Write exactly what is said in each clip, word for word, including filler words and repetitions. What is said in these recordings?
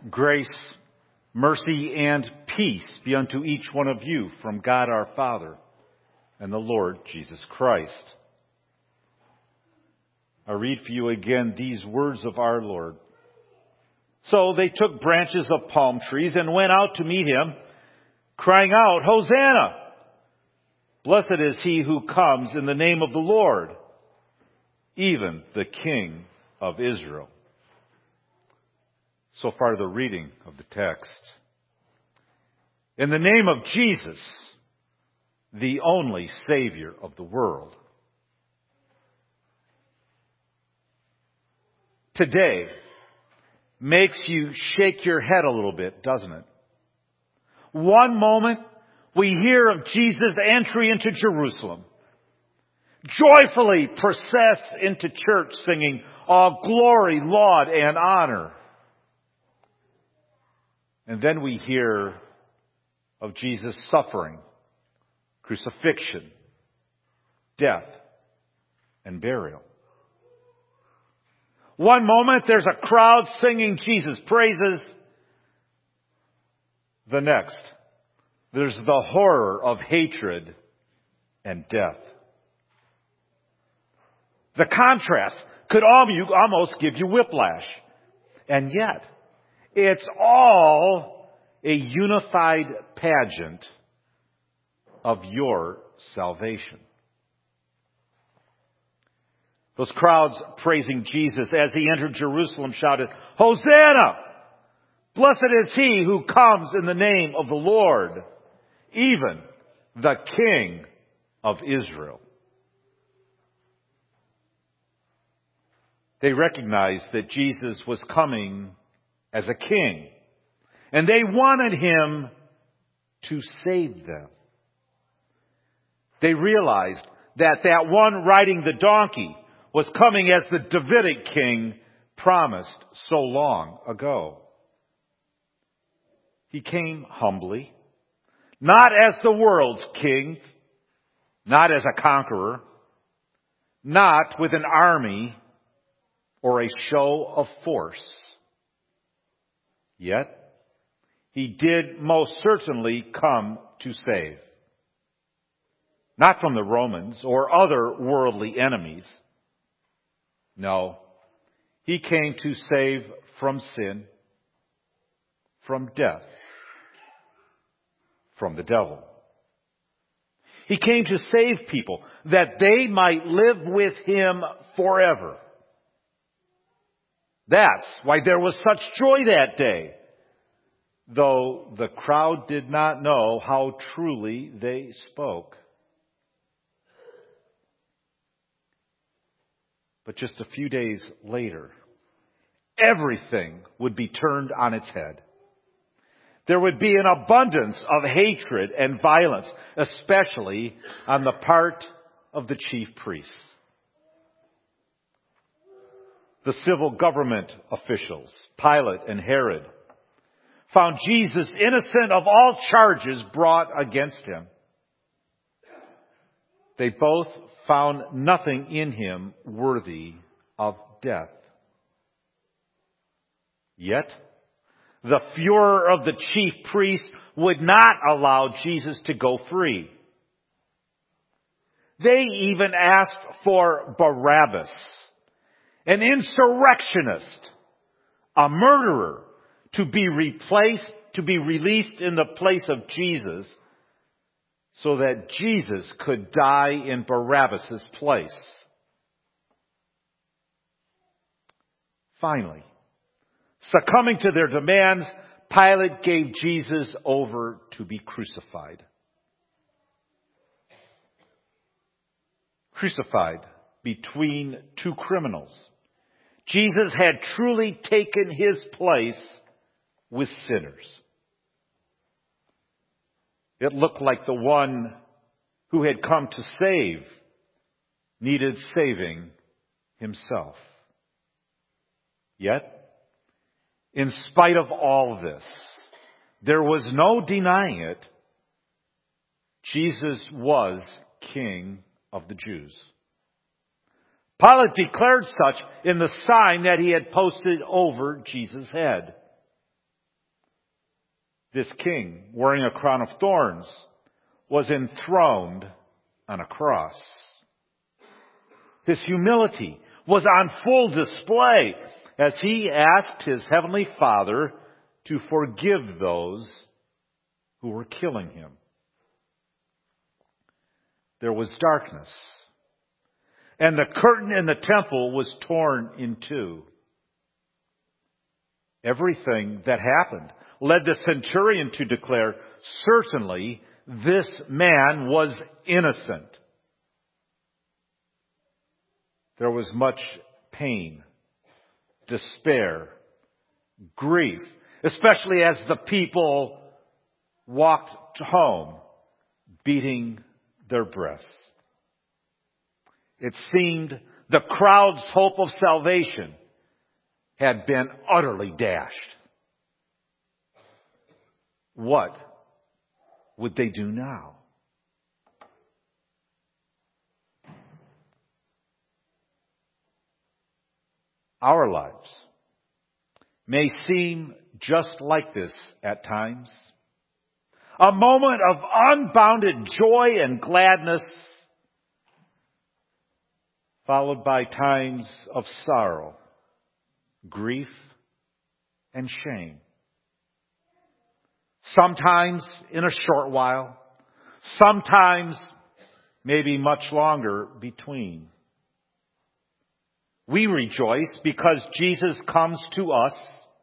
Grace, mercy, and peace be unto each one of you from God our Father and the Lord Jesus Christ. I read for you again these words of our Lord. So they took branches of palm trees and went out to meet him, crying out, Hosanna! Blessed is he who comes in the name of the Lord, even the King of Israel. So far the reading of the text. In the name of Jesus, the only Savior of the world. Today makes you shake your head a little bit, doesn't it? One moment we hear of Jesus' entry into Jerusalem, joyfully process into church singing, all glory, laud, and honor. And then we hear of Jesus' suffering, crucifixion, death, and burial. One moment there's a crowd singing Jesus' praises. The next, there's the horror of hatred and death. The contrast could almost give you whiplash. And yet, it's all a unified pageant of your salvation. Those crowds praising Jesus as he entered Jerusalem shouted, Hosanna! Blessed is he who comes in the name of the Lord, even the King of Israel. They recognized that Jesus was coming as a king, and they wanted him to save them. They realized that that one riding the donkey was coming as the Davidic king promised so long ago. He came humbly, not as the world's king, not as a conqueror, not with an army or a show of force. Yet, he did most certainly come to save. Not from the Romans or other worldly enemies. No, he came to save from sin, from death, from the devil. He came to save people that they might live with him forever. That's why there was such joy that day, though the crowd did not know how truly they spoke. But just a few days later, everything would be turned on its head. There would be an abundance of hatred and violence, especially on the part of the chief priests. The civil government officials, Pilate and Herod, found Jesus innocent of all charges brought against him. They both found nothing in him worthy of death. Yet, the furor of the chief priests would not allow Jesus to go free. They even asked for Barabbas, an insurrectionist, a murderer, to be replaced, to be released in the place of Jesus, so that Jesus could die in Barabbas' place. Finally, succumbing to their demands, Pilate gave Jesus over to be crucified. Crucified between two criminals, Jesus had truly taken his place with sinners. It looked like the one who had come to save needed saving himself. Yet, in spite of all this, there was no denying it. Jesus was King of the Jews. Pilate declared such in the sign that he had posted over Jesus' head. This king, wearing a crown of thorns, was enthroned on a cross. His humility was on full display as he asked his heavenly Father to forgive those who were killing him. There was darkness, and the curtain in the temple was torn in two. Everything that happened led the centurion to declare, certainly this man was innocent. There was much pain, despair, grief, especially as the people walked home beating their breasts. It seemed the crowd's hope of salvation had been utterly dashed. What would they do now? Our lives may seem just like this at times. A moment of unbounded joy and gladness, followed by times of sorrow, grief, and shame. Sometimes in a short while, sometimes maybe much longer between. We rejoice because Jesus comes to us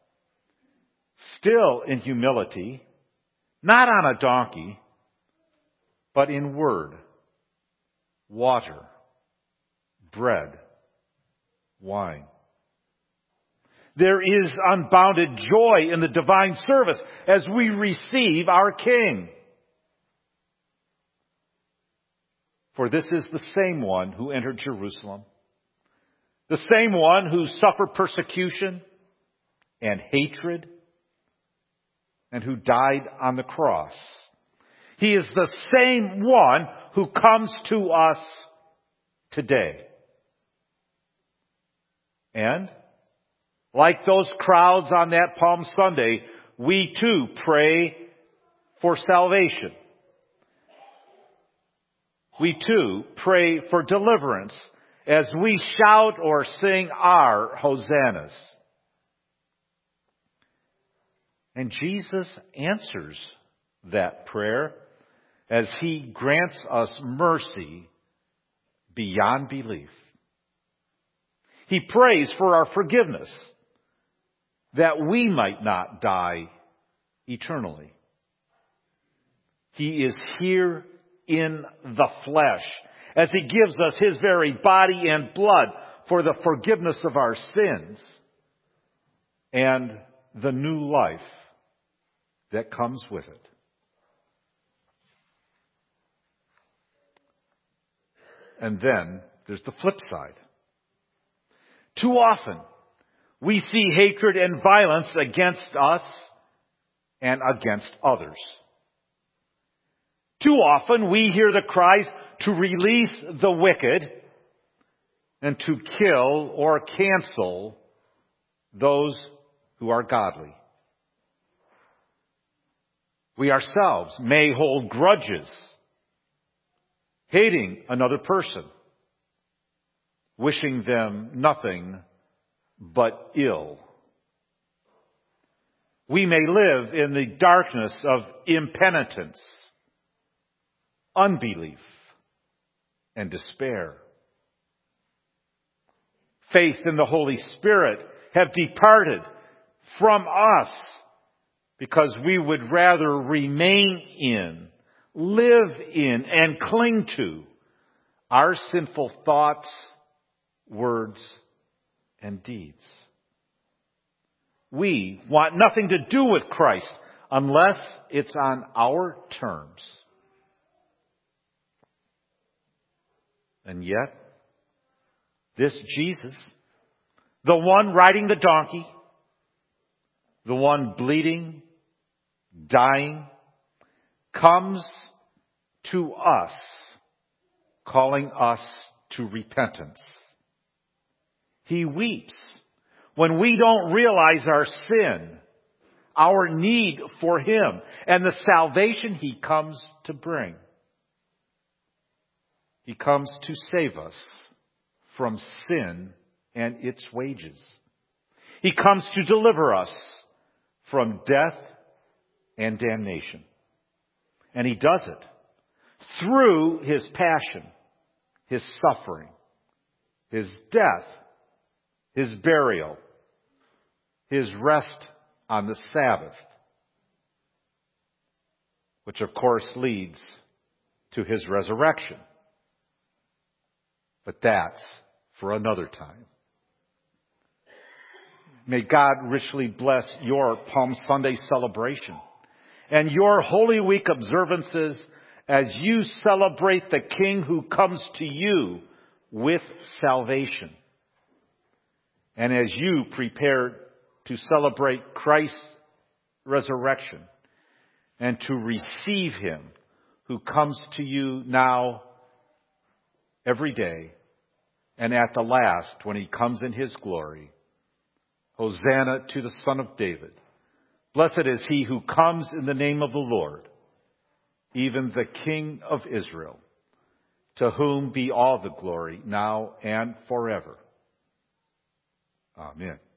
still in humility, not on a donkey, but in word, water, bread, wine. There is unbounded joy in the divine service as we receive our King. For this is the same one who entered Jerusalem, the same one who suffered persecution and hatred, and who died on the cross. He is the same one who comes to us today. And like those crowds on that Palm Sunday, we too pray for salvation. We too pray for deliverance as we shout or sing our hosannas. And Jesus answers that prayer as He grants us mercy beyond belief. He prays for our forgiveness, that we might not die eternally. He is here in the flesh as He gives us His very body and blood for the forgiveness of our sins and the new life that comes with it. And then there's the flip side. Too often, we see hatred and violence against us and against others. Too often we hear the cries to release the wicked and to kill or cancel those who are godly. We ourselves may hold grudges, hating another person, wishing them nothing but ill. We may live in the darkness of impenitence, unbelief, and despair. Faith in the Holy Spirit have departed from us because we would rather remain in, live in, and cling to our sinful thoughts, words, and deeds. We want nothing to do with Christ unless it's on our terms. And yet, this Jesus, the one riding the donkey, the one bleeding, dying, comes to us, calling us to repentance. He weeps when we don't realize our sin, our need for Him and the salvation He comes to bring. He comes to save us from sin and its wages. He comes to deliver us from death and damnation. And He does it through His passion, His suffering, His death, His burial, His rest on the Sabbath, which of course leads to His resurrection. But that's for another time. May God richly bless your Palm Sunday celebration and your Holy Week observances as you celebrate the King who comes to you with salvation. And as you prepare to celebrate Christ's resurrection and to receive Him who comes to you now every day and at the last when He comes in His glory. Hosanna to the Son of David. Blessed is He who comes in the name of the Lord, even the King of Israel, to whom be all the glory now and forever. Amen.